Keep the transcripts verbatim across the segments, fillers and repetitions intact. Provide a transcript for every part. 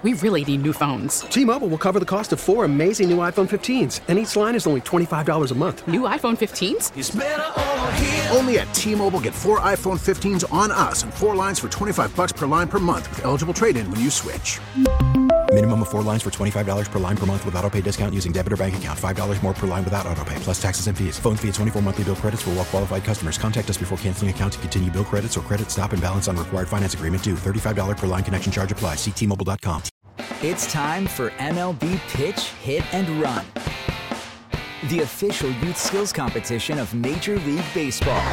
We really need new phones. T-Mobile will cover the cost of four amazing new iPhone fifteens, and each line is only twenty-five dollars a month. New iPhone fifteens? It's better over here. Only at T-Mobile, get four iPhone fifteens on us and four lines for twenty-five dollars per line per month with eligible trade-in when you switch. Minimum of four lines for twenty-five dollars per line per month with autopay discount using debit or bank account. five dollars more per line without autopay, plus taxes and fees. Phone fee at twenty-four monthly bill credits for well-qualified customers. Contact us before canceling account to continue bill credits or credit stop and balance on required finance agreement due. thirty-five dollars per line connection charge applies. See T Mobile dot com. It's time for M L B Pitch, Hit, and Run, the official youth skills competition of Major League Baseball.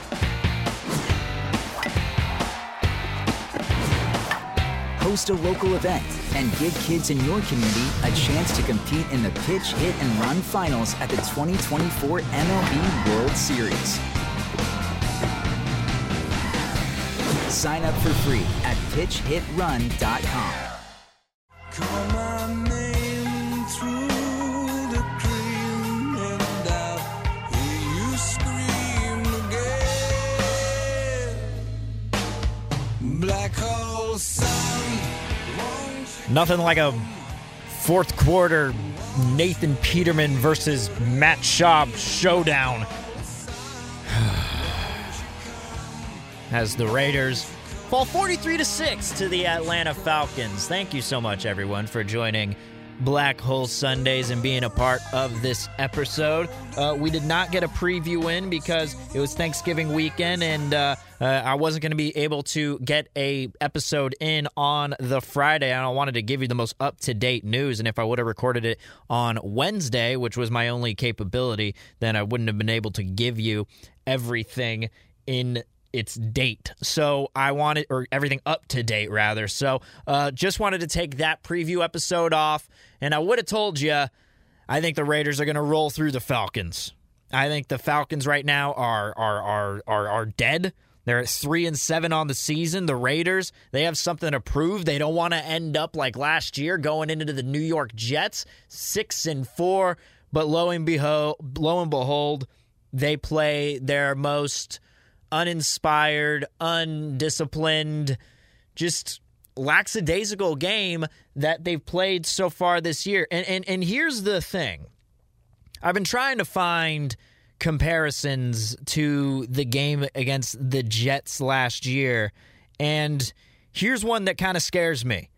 Host a local event and give kids in your community a chance to compete in the Pitch, Hit, and Run finals at the twenty twenty-four M L B World Series. Sign up for free at pitch hit run dot com. Call my name through the dream, and I'll hear you scream again. Black hole sun. Nothing like a fourth quarter Nathan Peterman versus Matt Schaub showdown as the Raiders fall forty-three to six to the Atlanta Falcons. Thank you so much, everyone, for joining Black Hole Sundays and being a part of this episode. Uh, we did not get a preview in because it was Thanksgiving weekend, and uh, uh, I wasn't going to be able to get a episode in on the Friday. I wanted to give you the most up-to-date news, and if I would have recorded it on Wednesday, which was my only capability, then I wouldn't have been able to give you everything in its date. So I wanted, or everything up to date rather. So uh, just wanted to take that preview episode off. And I would have told you, I think the Raiders are going to roll through the Falcons. I think the Falcons right now are are are are are dead. They're at three and seven on the season. The Raiders, they have something to prove. They don't want to end up like last year going into the New York Jets, six and four. But lo and behold, lo and behold, they play their most uninspired, undisciplined, just lackadaisical game that they've played so far this year. And, and and here's the thing. I've been trying to find comparisons to the game against the Jets last year, and here's one that kind of scares me.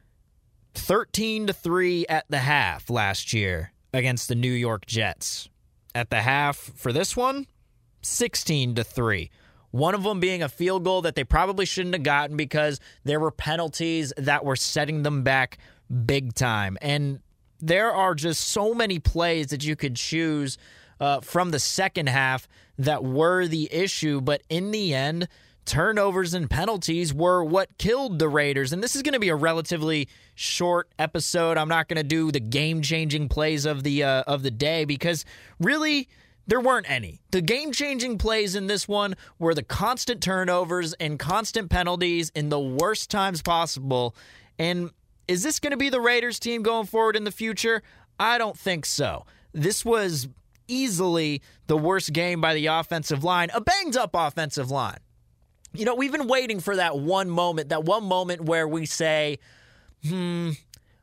thirteen to three at the half last year against the New York Jets. At the half for this one, sixteen to three. One of them being a field goal that they probably shouldn't have gotten because there were penalties that were setting them back big time. And there are just so many plays that you could choose uh, from the second half that were the issue. But in the end, turnovers and penalties were what killed the Raiders. And this is going to be a relatively short episode. I'm not going to do the game-changing plays of the uh, of the day because really there weren't any. The game-changing plays in this one were the constant turnovers and constant penalties in the worst times possible. And is this going to be the Raiders team going forward in the future? I don't think so. This was easily the worst game by the offensive line, a banged-up offensive line. You know, we've been waiting for that one moment, that one moment where we say, hmm,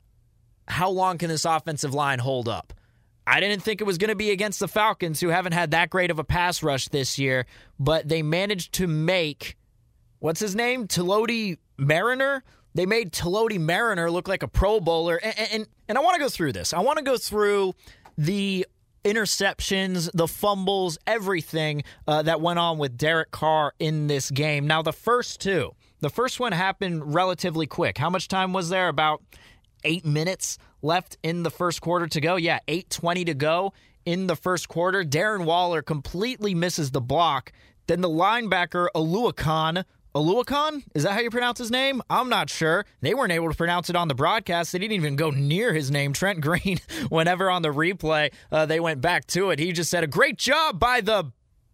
how long can this offensive line hold up? I didn't think it was going to be against the Falcons, who haven't had that great of a pass rush this year, but they managed to make, what's his name, Taloti Mariner? They made Taloti Mariner look like a Pro Bowler, and, and, and I want to go through this. I want to go through the interceptions, the fumbles, everything uh, that went on with Derek Carr in this game. Now, the first two, the first one happened relatively quick. How much time was there? About eight minutes left in the first quarter to go. Yeah, eight twenty to go in the first quarter. Darren Waller completely misses the block. Then the linebacker, Oluokun, Oluokun? Is that how you pronounce his name? I'm not sure. They weren't able to pronounce it on the broadcast. They didn't even go near his name. Trent Green, whenever on the replay uh, they went back to it, he just said, a great job by the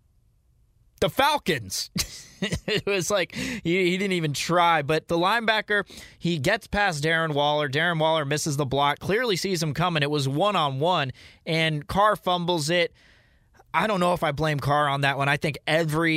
the Falcons. It was like he, he didn't even try. But the linebacker, he gets past Darren Waller. Darren Waller misses the block, clearly sees him coming. It was one-on-one, and Carr fumbles it. I don't know if I blame Carr on that one. I think every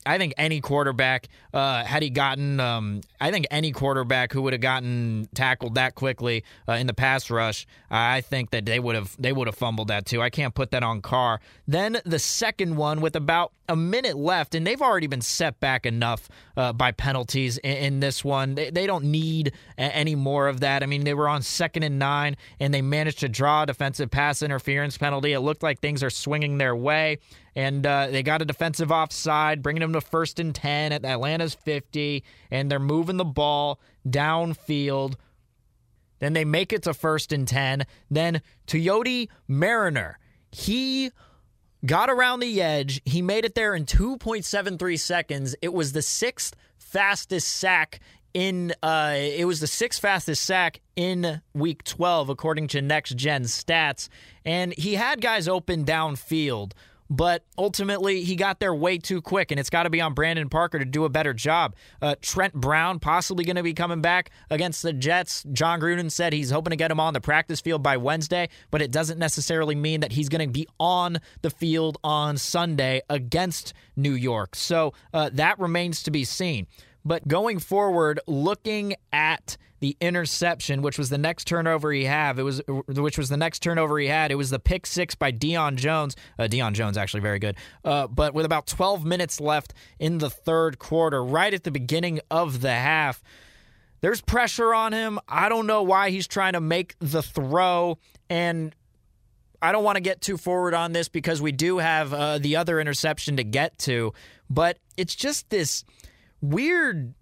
I think any quarterback, uh, had he gotten, um, I think any quarterback who would have gotten tackled that quickly uh, in the pass rush, I think that they would have they would have fumbled that too. I can't put that on Carr. Then the second one with about a minute left, and they've already been set back enough uh, by penalties in, in this one. They, they don't need a- any more of that. I mean, they were on second and nine, and they managed to draw a defensive pass interference penalty. It looked like things are swinging their way. And uh, they got a defensive offside, bringing them to first and ten at Atlanta's fifty, and they're moving the ball downfield. Then they make it to first and ten. Then Coyote Mariner, he got around the edge. He made it there in two point seven three seconds. It was the sixth fastest sack in. Uh, it was the sixth fastest sack in Week twelve, according to Next Gen Stats. And he had guys open downfield. But ultimately, he got there way too quick, and it's got to be on Brandon Parker to do a better job. Uh, Trent Brown possibly going to be coming back against the Jets. John Gruden said he's hoping to get him on the practice field by Wednesday, but it doesn't necessarily mean that he's going to be on the field on Sunday against New York. So uh, that remains to be seen. But going forward, looking at the interception, which was the next turnover he had, it was which was the next turnover he had. It was the pick six by Deion Jones. Uh, Deion Jones actually very good. Uh, but with about twelve minutes left in the third quarter, right at the beginning of the half, there's pressure on him. I don't know why he's trying to make the throw, and I don't want to get too forward on this because we do have uh, the other interception to get to, but it's just this weird,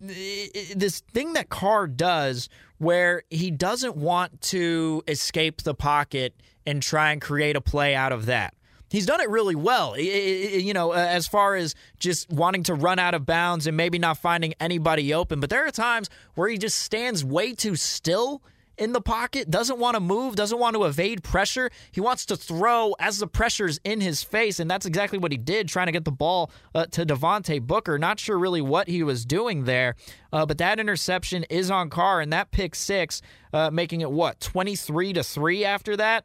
this thing that Carr does where he doesn't want to escape the pocket and try and create a play out of that. He's done it really well, you know, as far as just wanting to run out of bounds and maybe not finding anybody open. But there are times where he just stands way too still in the pocket, doesn't want to move, doesn't want to evade pressure. He wants to throw as the pressure's in his face, and that's exactly what he did, trying to get the ball uh, to Devontae Booker. Not sure really what he was doing there, uh, but that interception is on Carr, and that pick six, uh, making it, what, twenty-three to three after that?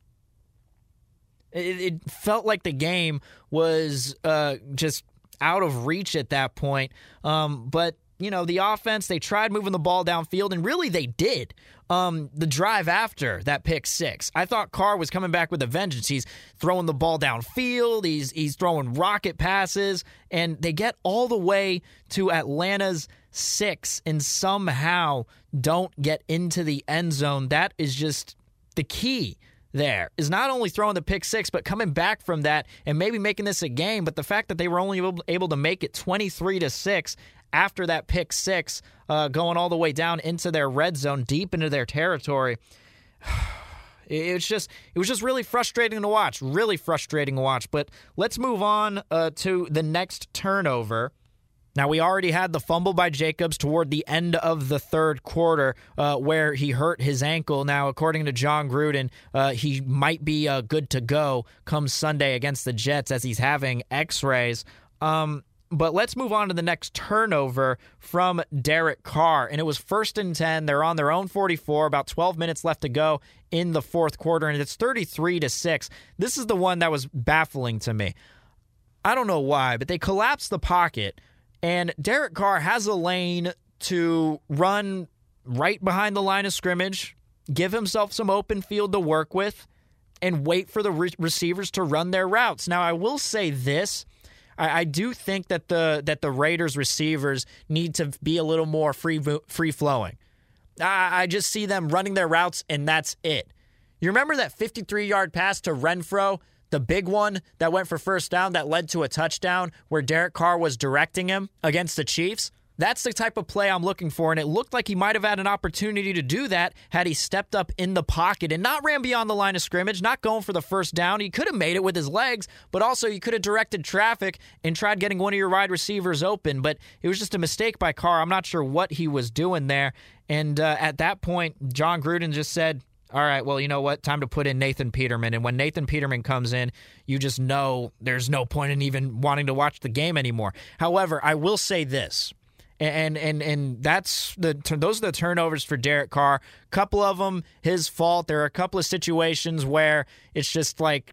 It, it felt like the game was uh, just out of reach at that point, um, but you know, the offense, they tried moving the ball downfield, and really they did. Um, the drive after that pick six, I thought Carr was coming back with a vengeance. He's throwing the ball downfield. He's he's throwing rocket passes, and they get all the way to Atlanta's six and somehow don't get into the end zone. That is just the key there, is not only throwing the pick six, but coming back from that and maybe making this a game. But the fact that they were only able to make it twenty-three to six after that pick six, uh, going all the way down into their red zone, deep into their territory. It was just it was just really frustrating to watch, really frustrating to watch. But let's move on uh, to the next turnover. Now, we already had the fumble by Jacobs toward the end of the third quarter uh, where he hurt his ankle. Now, according to John Gruden, uh, he might be uh, good to go come Sunday against the Jets as he's having x-rays. Um But let's move on to the next turnover from Derek Carr. And it was first and ten. They're on their own forty-four, about twelve minutes left to go in the fourth quarter, and it's thirty-three to six. This is the one that was baffling to me. I don't know why, but they collapsed the pocket, and Derek Carr has a lane to run right behind the line of scrimmage, give himself some open field to work with, and wait for the re- receivers to run their routes. Now, I will say this. I do think that the that the Raiders receivers need to be a little more free free flowing. I, I just see them running their routes, and that's it. You remember that fifty-three-yard pass to Renfro, the big one that went for first down that led to a touchdown where Derek Carr was directing him against the Chiefs? That's the type of play I'm looking for, and it looked like he might have had an opportunity to do that had he stepped up in the pocket and not ran beyond the line of scrimmage, not going for the first down. He could have made it with his legs, but also you could have directed traffic and tried getting one of your wide receivers open, but it was just a mistake by Carr. I'm not sure what he was doing there, and uh, at that point, John Gruden just said, all right, well, you know what? Time to put in Nathan Peterman. And when Nathan Peterman comes in, you just know there's no point in even wanting to watch the game anymore. However, I will say this. And and and that's the those are the turnovers for Derek Carr. A couple of them his fault. There are a couple of situations where it's just like,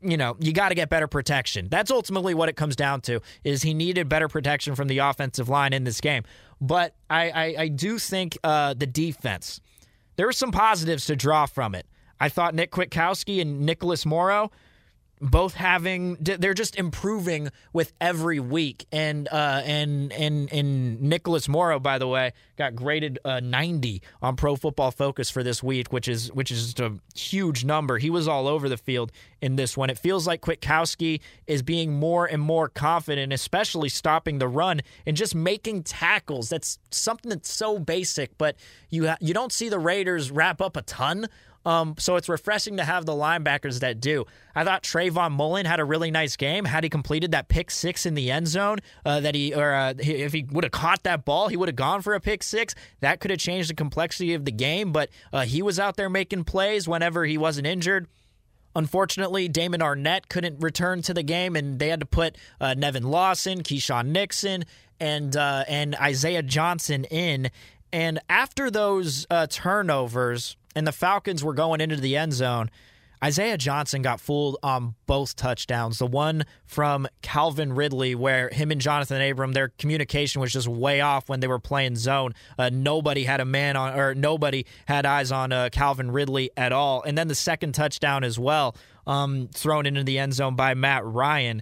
you know, you got to get better protection. That's ultimately what it comes down to, is he needed better protection from the offensive line in this game. But I, I, I do think uh, the defense, there were some positives to draw from it. I thought Nick Kwiatkowski and Nicholas Morrow, both having, they're just improving with every week. And uh, and and and Nicholas Morrow, by the way, got graded uh, ninety on Pro Football Focus for this week, which is which is just a huge number. He was all over the field in this one. It feels like Kwiatkowski is being more and more confident, especially stopping the run and just making tackles. That's something that's so basic, but you ha- you don't see the Raiders wrap up a ton. Um, so it's refreshing to have the linebackers that do. I thought Trayvon Mullen had a really nice game. Had he completed that pick six in the end zone, uh, that he or uh, he, if he would have caught that ball, he would have gone for a pick six. That could have changed the complexity of the game. But uh, he was out there making plays whenever he wasn't injured. Unfortunately, Damon Arnett couldn't return to the game, and they had to put uh, Nevin Lawson, Keyshawn Nixon, and uh, and Isaiah Johnson in. And after those uh, turnovers, and the Falcons were going into the end zone, Isaiah Johnson got fooled on both touchdowns. The one from Calvin Ridley, where him and Jonathan Abram, their communication was just way off when they were playing zone. Uh, nobody had a man on, or nobody had eyes on uh, Calvin Ridley at all. And then the second touchdown as well, um, thrown into the end zone by Matt Ryan.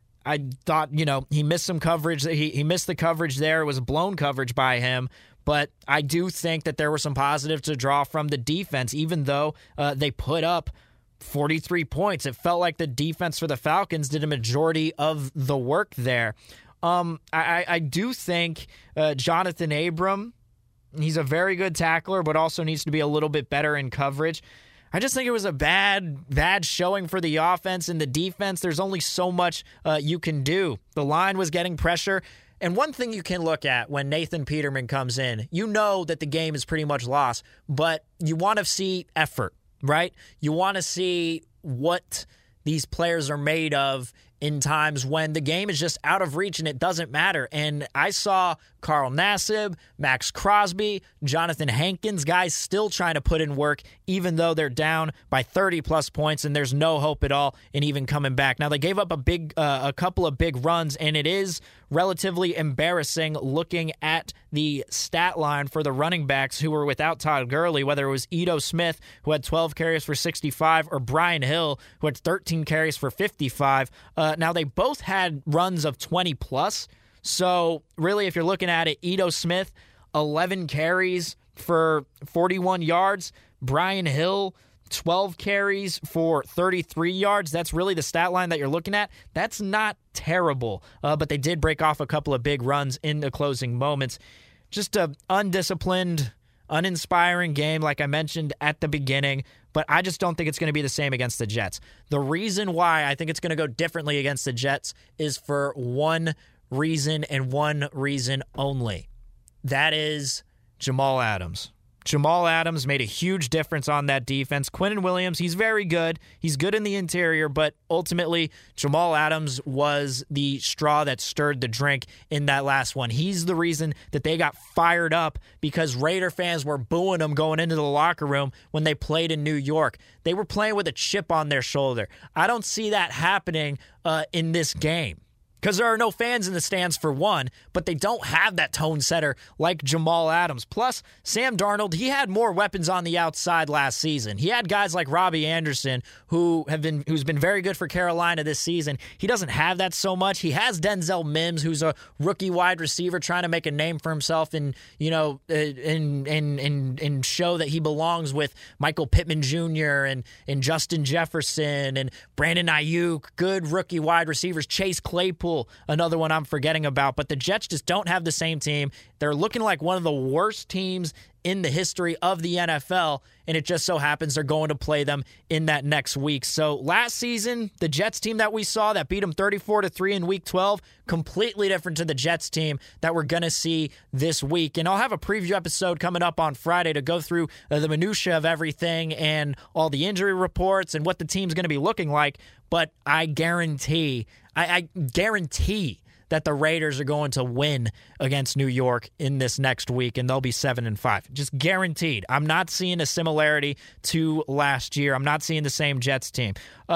I thought, you know, he missed some coverage. He he missed the coverage there. It was blown coverage by him. But I do think that there were some positives to draw from the defense, even though uh, they put up forty-three points. It felt like the defense for the Falcons did a majority of the work there. Um, I, I do think uh, Jonathan Abram, he's a very good tackler, but also needs to be a little bit better in coverage. I just think it was a bad, bad showing for the offense and the defense. There's only so much uh, you can do. The line was getting pressure. And one thing you can look at when Nathan Peterman comes in, you know that the game is pretty much lost, but you want to see effort, right? You want to see what these players are made of in times when the game is just out of reach and it doesn't matter. And I saw Carl Nassib, Max Crosby, Jonathan Hankins, guys still trying to put in work even though they're down by thirty plus points and there's no hope at all in even coming back. Now they gave up a big, uh, a couple of big runs, and it is relatively embarrassing looking at the stat line for the running backs who were without Todd Gurley, whether it was Ito Smith, who had twelve carries for sixty-five, or Brian Hill, who had thirteen carries for fifty-five. Uh, now, they both had runs of twenty plus. So, really, if you're looking at it, Ito Smith, eleven carries for forty-one yards. Brian Hill, twelve carries for thirty-three yards. That's really the stat line that you're looking at. That's not terrible, uh, but they did break off a couple of big runs in the closing moments. Just a undisciplined, uninspiring game, like I mentioned at the beginning, but I just don't think it's going to be the same against the Jets. The reason why I think it's going to go differently against the Jets is for one reason and one reason only. That is Jamal Adams. Jamal Adams made a huge difference on that defense. Quinnen Williams, he's very good. He's good in the interior, but ultimately Jamal Adams was the straw that stirred the drink in that last one. He's the reason that they got fired up because Raider fans were booing him going into the locker room when they played in New York. They were playing with a chip on their shoulder. I don't see that happening uh, in this game. Because there are no fans in the stands for one, but they don't have that tone setter like Jamal Adams. Plus, Sam Darnold, he had more weapons on the outside last season. He had guys like Robbie Anderson, who have been who's been very good for Carolina this season. He doesn't have that so much. He has Denzel Mims, who's a rookie wide receiver trying to make a name for himself and, you know, and and and and show that he belongs with Michael Pittman Junior and and Justin Jefferson and Brandon Ayuk, good rookie wide receivers. Chase Claypool, another one I'm forgetting about, but the Jets just don't have the same team. They're looking like one of the worst teams in the history of the N F L, and it just so happens they're going to play them in that next week. So last season, the Jets team that we saw that beat them thirty-four to three in week twelve, completely different to the Jets team that we're going to see this week. And I'll have a preview episode coming up on Friday to go through uh, the minutia of everything and all the injury reports and what the team's going to be looking like. But I guarantee, I, I guarantee that the Raiders are going to win against New York in this next week, and they'll be seven and five. Just guaranteed. I'm not seeing a similarity to last year. I'm not seeing the same Jets team. Uh,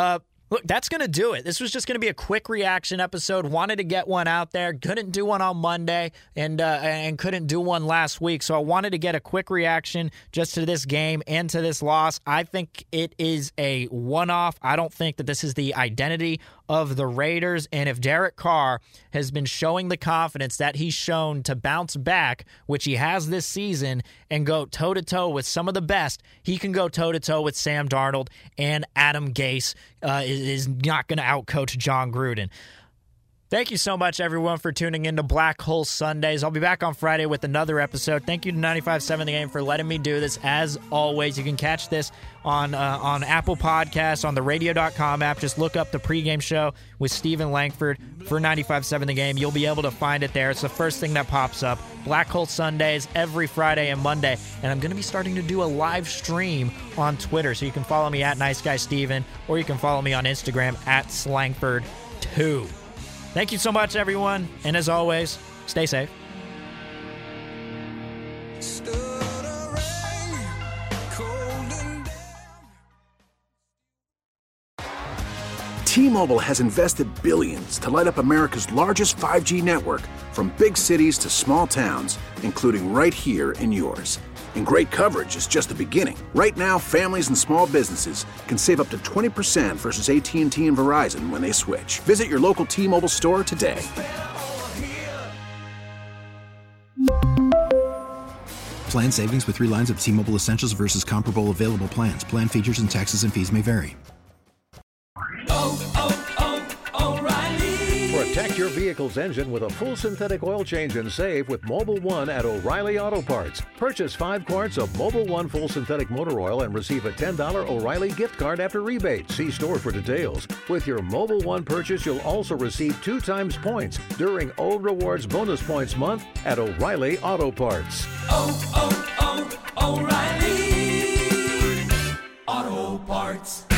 Look, that's going to do it. This was just going to be a quick reaction episode. Wanted to get one out there. Couldn't do one on Monday and uh, and couldn't do one last week. So I wanted to get a quick reaction just to this game and to this loss. I think it is a one-off. I don't think that this is the identity of the Raiders. And if Derek Carr has been showing the confidence that he's shown to bounce back, which he has this season, and go toe-to-toe with some of the best, he can go toe-to-toe with Sam Darnold, and Adam Gase uh, is, is not going to outcoach John Gruden. Thank you so much, everyone, for tuning in to Black Hole Sundays. I'll be back on Friday with another episode. Thank you to ninety-five point seven The Game for letting me do this. As always, you can catch this on uh, on Apple Podcasts, on the radio dot com app. Just look up the pregame show with Stephen Langford for ninety-five point seven The Game. You'll be able to find it there. It's the first thing that pops up. Black Hole Sundays every Friday and Monday. And I'm going to be starting to do a live stream on Twitter. So you can follow me at Nice Guy Steven, or you can follow me on Instagram at Slangford two. Thank you so much, everyone. And as always, stay safe. Stood a rain, cold and damp. T-Mobile has invested billions to light up America's largest five G network, from big cities to small towns, including right here in yours. And great coverage is just the beginning. Right now, families and small businesses can save up to twenty percent versus A T and T and Verizon when they switch. Visit your local T-Mobile store today. Plan savings with three lines of T-Mobile Essentials versus comparable available plans. Plan features and taxes and fees may vary. Oh, oh, oh, O'Reilly. Protect your vehicle's engine with a full synthetic oil change and save with Mobile One at O'Reilly Auto Parts. Purchase five quarts of Mobile One full synthetic motor oil and receive a ten dollars O'Reilly gift card after rebate. See store for details. With your Mobile One purchase, you'll also receive two times points during O Rewards Bonus Points Month at O'Reilly Auto Parts. Oh, oh, oh, O'Reilly Auto Parts.